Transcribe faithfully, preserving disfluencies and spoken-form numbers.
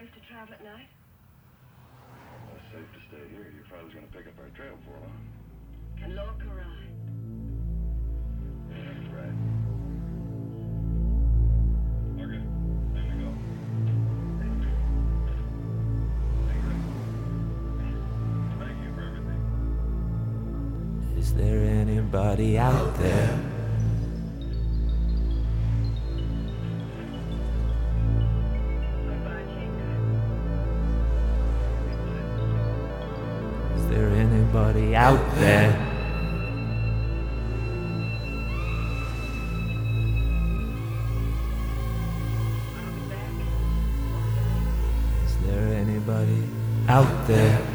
safe to travel at night? Well, it's safe to stay here. Your father's gonna pick up our trail for long. And Lorca ride? Yeah, that's right. Okay, time to go. Thank you. Thank you for everything. Is there anybody out there? Goodbye, King. Is there anybody out there? I'll be back. Is there anybody out there?